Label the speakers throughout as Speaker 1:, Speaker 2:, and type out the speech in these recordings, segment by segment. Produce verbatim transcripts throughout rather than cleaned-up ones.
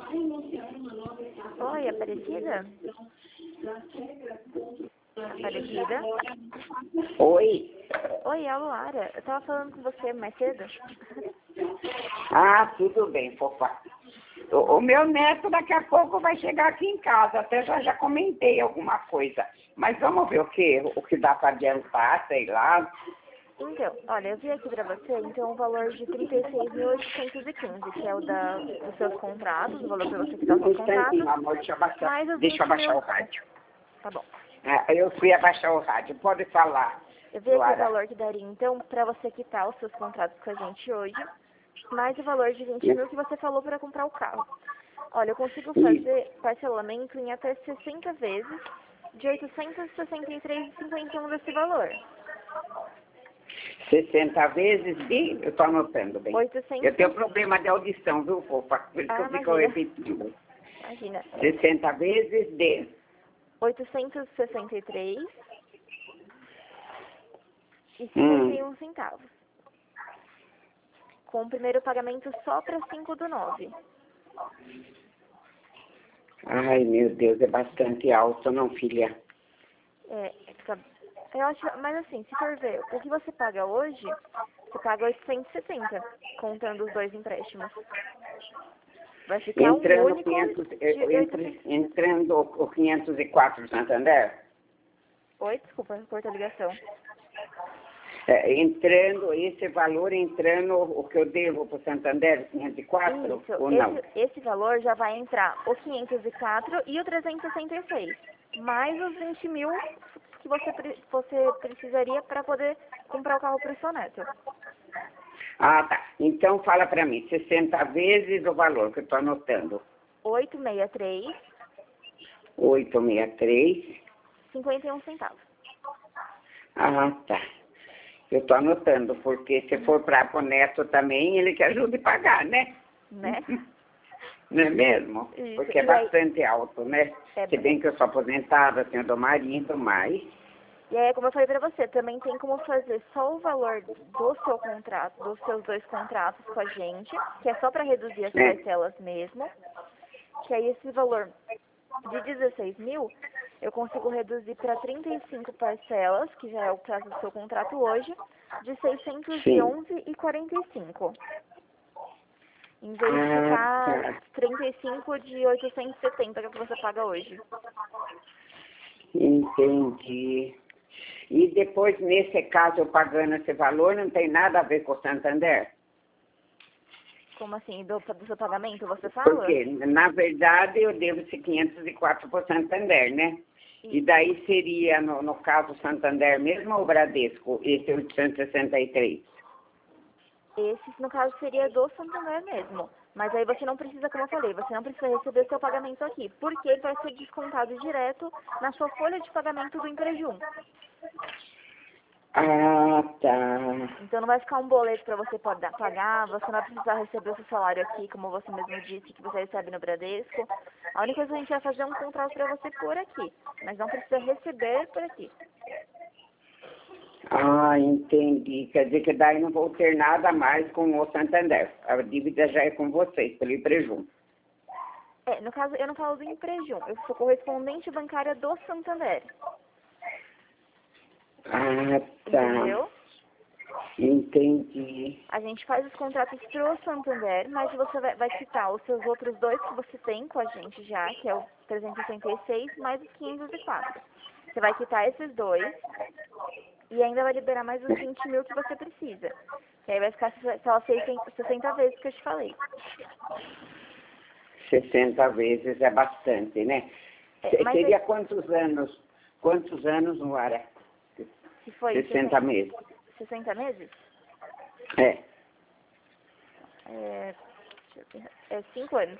Speaker 1: Oi, Aparecida? Aparecida?
Speaker 2: Oi.
Speaker 1: Oi, é a Luara. Eu tava falando com você mais cedo.
Speaker 2: Ah, tudo bem, fofa. O, o meu neto daqui a pouco vai chegar aqui em casa. Até já, já comentei alguma coisa. Mas vamos ver o que, o que dá para adiantar, sei lá.
Speaker 1: Então, olha, eu vi aqui pra você, então, o valor de trinta e seis mil oitocentos e quinze, que é o da, dos seus contratos, o valor pra você quitar os
Speaker 2: Um
Speaker 1: seus contratos,
Speaker 2: instantinho, amor, deixa eu abaixar,
Speaker 1: mais os
Speaker 2: deixa eu
Speaker 1: vinte
Speaker 2: abaixar
Speaker 1: mil...
Speaker 2: o rádio.
Speaker 1: Tá bom.
Speaker 2: Ah, eu fui abaixar o rádio. Pode falar,
Speaker 1: Eu vi aqui o
Speaker 2: Luara.
Speaker 1: valor que daria, então, pra você quitar os seus contratos com a gente hoje, mais o valor de vinte mil que você falou para comprar o carro. Olha, eu consigo fazer parcelamento em até sessenta vezes de oitocentos e sessenta e três reais e cinquenta e um desse valor.
Speaker 2: sessenta vezes de... Eu estou anotando bem.
Speaker 1: oitocentos...
Speaker 2: Eu tenho problema de audição, viu, fofa? Por isso que
Speaker 1: Ah,
Speaker 2: eu fico
Speaker 1: imagina.
Speaker 2: repetindo.
Speaker 1: Imagina.
Speaker 2: sessenta vezes de...
Speaker 1: oitocentos e sessenta e três reais e cinquenta e um
Speaker 2: Hum.
Speaker 1: centavos. Com o primeiro pagamento só para cinco do nove.
Speaker 2: Ai, meu Deus, é bastante alto, não, filha?
Speaker 1: É, fica... Eu acho, mas assim, se for ver, o que você paga hoje, você paga oitocentos e setenta, contando os dois empréstimos. Vai ficar um
Speaker 2: Entrando,
Speaker 1: único
Speaker 2: quinhentos,
Speaker 1: de
Speaker 2: eh,
Speaker 1: oitocentos...
Speaker 2: entre, entrando o quinhentos e quatro Santander?
Speaker 1: Oi, desculpa, corta a ligação.
Speaker 2: É, entrando, esse valor entrando o que eu devo para o Santander, quinhentos e quatro,
Speaker 1: Isso,
Speaker 2: ou não?
Speaker 1: esse, esse valor já vai entrar o quinhentos e quatro e o trezentos e sessenta e seis, mais os vinte mil que você, pre- você precisaria para poder comprar o carro para o seu neto.
Speaker 2: Ah, tá. Então fala para mim, sessenta vezes o valor que eu estou anotando.
Speaker 1: oitocentos e sessenta e três reais
Speaker 2: oitocentos e sessenta e três.
Speaker 1: e cinquenta e um centavos.
Speaker 2: Ah, tá. Eu estou anotando, porque se for para o neto também, ele que ajude a pagar, né?
Speaker 1: Né?
Speaker 2: Não é mesmo?
Speaker 1: Isso,
Speaker 2: Porque é
Speaker 1: e aí,
Speaker 2: bastante alto, né?
Speaker 1: é,
Speaker 2: Se bem que eu sou aposentada, tenho do marido, mas...
Speaker 1: e aí, como eu falei pra você, também tem como fazer só o valor do seu contrato, dos seus dois contratos com a gente, que é só para reduzir as
Speaker 2: É.
Speaker 1: parcelas mesmo, que aí esse valor de dezesseis mil, eu consigo reduzir para trinta e cinco parcelas, que já é o caso do seu contrato hoje, de seiscentos e
Speaker 2: Sim.
Speaker 1: onze reais e quarenta e cinco. Em vez de
Speaker 2: Ah,
Speaker 1: ficar
Speaker 2: tá.
Speaker 1: trinta e cinco de oitocentos e setenta, que é o que você paga hoje.
Speaker 2: Entendi. E depois, nesse caso, eu pagando esse valor, não tem nada a ver com o Santander?
Speaker 1: Como assim? Do, do seu pagamento, você fala?
Speaker 2: Porque, na verdade, eu devo esse quinhentos e quatro para o Santander, né? E daí seria, no, no caso, Santander mesmo ou Bradesco, esse oitocentos e sessenta e três?
Speaker 1: Esse, no caso, seria do Santander mesmo. Mas aí você não precisa, como eu falei, você não precisa receber seu pagamento aqui, porque ele vai ser descontado direto na sua folha de pagamento do Emprejum.
Speaker 2: Ah, tá.
Speaker 1: Então não vai ficar um boleto para você poder pagar, você não vai precisar receber o seu salário aqui, como você mesmo disse, que você recebe no Bradesco. A única coisa que a gente vai fazer é um contrato para você por aqui, mas não precisa receber por aqui.
Speaker 2: Ah, entendi. Quer dizer que daí não vou ter nada mais com o Santander. A dívida já é com vocês, pelo Emprejum.
Speaker 1: É, no caso, eu não falo do Emprejum, eu sou correspondente bancária do Santander.
Speaker 2: Ah, tá.
Speaker 1: Entendeu?
Speaker 2: Entendi.
Speaker 1: A gente faz os contratos pro Santander, mas você vai, vai quitar os seus outros dois que você tem com a gente já, que é o trezentos e sessenta e seis mais os quinhentos e quatro. Você vai quitar esses dois e ainda vai liberar mais os vinte mil que você precisa. Que aí vai ficar aquelas sessenta vezes que eu te falei.
Speaker 2: sessenta vezes é bastante, né?
Speaker 1: É, mas
Speaker 2: Seria
Speaker 1: aí,
Speaker 2: quantos anos? Quantos anos no ar?
Speaker 1: se foi
Speaker 2: sessenta meses.
Speaker 1: sessenta meses,
Speaker 2: É.
Speaker 1: é, deixa eu ver, é cinco anos.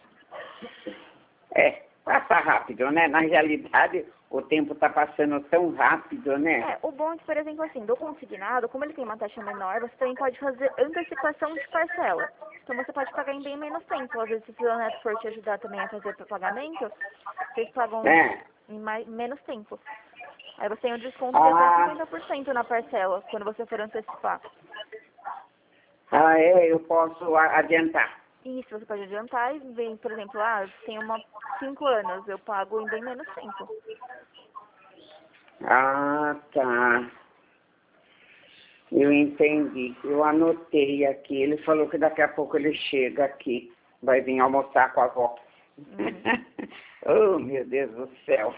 Speaker 2: É, passa rápido, né? Na realidade, o tempo está passando tão rápido, né?
Speaker 1: É, o bom é que, por exemplo, assim, do consignado, como ele tem uma taxa menor, você também pode fazer antecipação de parcela. Então você pode pagar em bem menos tempo. Às vezes, se o seu neto for te ajudar também a fazer o pagamento, vocês pagam
Speaker 2: É.
Speaker 1: em mais, menos tempo. Aí você tem um desconto de até
Speaker 2: Ah,
Speaker 1: cinquenta por cento na parcela, quando você for antecipar.
Speaker 2: ah, é, eu posso a- adiantar.
Speaker 1: Isso, você pode adiantar e vem, por exemplo, ah, tem uma cinco anos, eu pago em bem menos tempo.
Speaker 2: Ah, tá. Eu entendi. Eu anotei aqui. Ele falou que daqui a pouco ele chega aqui. Vai vir almoçar com a avó.
Speaker 1: Uhum.
Speaker 2: Oh, meu Deus do céu.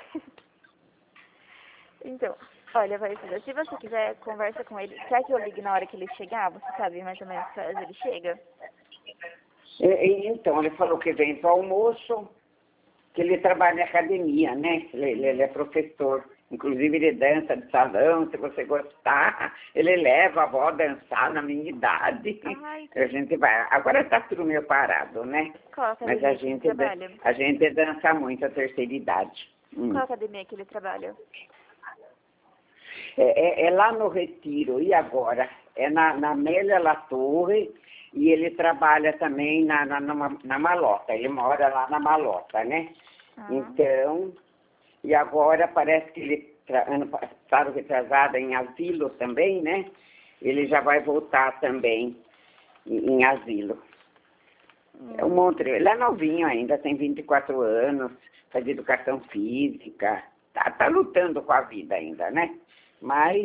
Speaker 1: Então, olha, Aparecida, se você quiser, conversa com ele. Quer que eu ligue na hora que ele chegar? Você sabe mais ou menos que horas ele chega?
Speaker 2: E- e então, ele falou que vem para o almoço, que ele trabalha em academia, né? Ele, ele- ele é professor. Inclusive, ele dança de salão, se você gostar. Ele leva a avó a dançar na minha idade.
Speaker 1: Ai,
Speaker 2: A gente vai. Agora está tudo meio parado, né?
Speaker 1: qual
Speaker 2: Mas a
Speaker 1: academia que ele
Speaker 2: gente, dan-
Speaker 1: trabalha?
Speaker 2: a gente dança muito a terceira idade. Hum.
Speaker 1: Qual academia que ele trabalha?
Speaker 2: É, é- é lá no Retiro, e agora? É na, na Amélia La Torre, e ele trabalha também na, na, na, na Malota, ele mora lá na Malota, né?
Speaker 1: Ah,
Speaker 2: Então, e agora parece que ele, tra- ano passado retrasado em asilo também, né? Ele já vai voltar também em, em asilo. É um
Speaker 1: hum,
Speaker 2: monte, ele é novinho ainda, tem vinte e quatro anos, faz educação física, tá, tá lutando com a vida ainda, né? Mas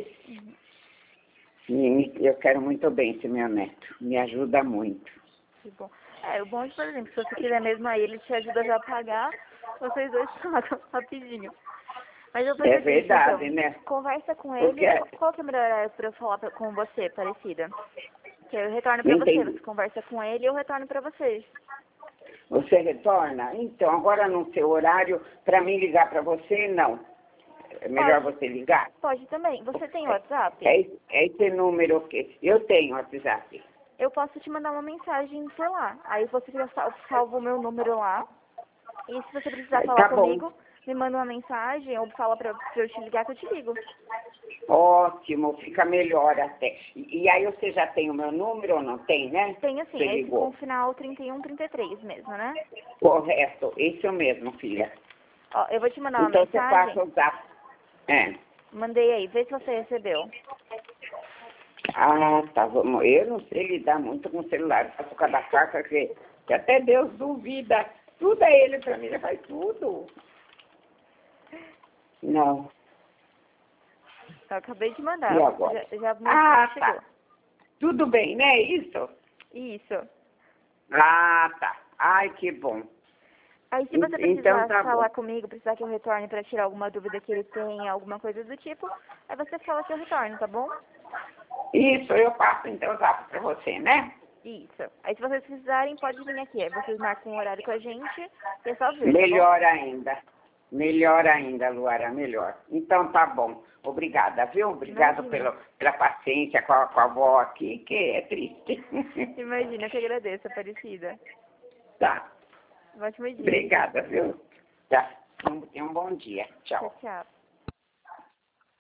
Speaker 2: me- eu quero muito bem esse meu neto, me ajuda muito.
Speaker 1: que bom. É, o bom é que, por exemplo, se você quiser mesmo aí, ele te ajuda já a pagar, vocês dois pagam rapidinho. Mas eu vou
Speaker 2: É
Speaker 1: fazer o seguinte,
Speaker 2: verdade,
Speaker 1: então,
Speaker 2: né?
Speaker 1: conversa com
Speaker 2: Porque,
Speaker 1: ele. Qual que é o melhor horário pra eu falar pra- com você, Parecida? Que eu retorno pra você,
Speaker 2: entendi.
Speaker 1: você conversa com ele e eu retorno pra vocês.
Speaker 2: Você retorna? Então, agora no seu horário, para mim ligar para você, não. É melhor
Speaker 1: Pode,
Speaker 2: você ligar?
Speaker 1: pode também. Você tem WhatsApp?
Speaker 2: É, é esse número que eu tenho WhatsApp.
Speaker 1: Eu posso te mandar uma mensagem por lá. Aí você já sal- salva o meu número lá. E se você precisar falar
Speaker 2: Tá bom.
Speaker 1: comigo, me manda uma mensagem ou fala pra, pra eu te ligar que eu te ligo.
Speaker 2: Ótimo, fica melhor até. E, e aí você já tem o meu número ou não tem, né?
Speaker 1: Tem assim,
Speaker 2: Você
Speaker 1: esse com
Speaker 2: ligou.
Speaker 1: o final trinta e um, trinta e três mesmo, né?
Speaker 2: Correto, isso mesmo, filha.
Speaker 1: Ó, eu vou te mandar uma
Speaker 2: Então você
Speaker 1: mensagem.
Speaker 2: passa o zap. É.
Speaker 1: Mandei aí, vê se você recebeu.
Speaker 2: Ah, tá, vamos. Eu não sei lidar muito com o celular, faço cada carta que, que até Deus duvida. Tudo é ele pra mim, ele faz tudo. Não.
Speaker 1: Eu acabei de
Speaker 2: E
Speaker 1: mandar.
Speaker 2: agora?
Speaker 1: Já, já mostrou
Speaker 2: Ah,
Speaker 1: que chegou.
Speaker 2: tá. Tudo bem, né? Isso?
Speaker 1: Isso.
Speaker 2: Ah, tá. Ai, que bom.
Speaker 1: Aí se
Speaker 2: En-
Speaker 1: você
Speaker 2: Então
Speaker 1: precisar
Speaker 2: tá
Speaker 1: falar
Speaker 2: bom.
Speaker 1: comigo, precisar que eu retorne pra tirar alguma dúvida que ele tem, alguma coisa do tipo, aí você fala que eu retorno, tá bom?
Speaker 2: Isso, eu passo então o zap pra você, né?
Speaker 1: Isso. Aí se vocês precisarem, pode vir aqui. Aí vocês marcam um horário com a gente e é só ver, tá bom?
Speaker 2: Melhor ainda. Melhor ainda, Luara, melhor. Então tá bom. Obrigada, viu? Obrigado
Speaker 1: Imagina.
Speaker 2: pelo, pela paciência com a, com a avó aqui, que é triste.
Speaker 1: Imagina, eu que agradeço, Aparecida.
Speaker 2: Tá.
Speaker 1: Um ótimo dia.
Speaker 2: Obrigada, viu? Tá. Tenha um bom dia.
Speaker 1: Tchau,
Speaker 2: Tchau.
Speaker 1: tchau.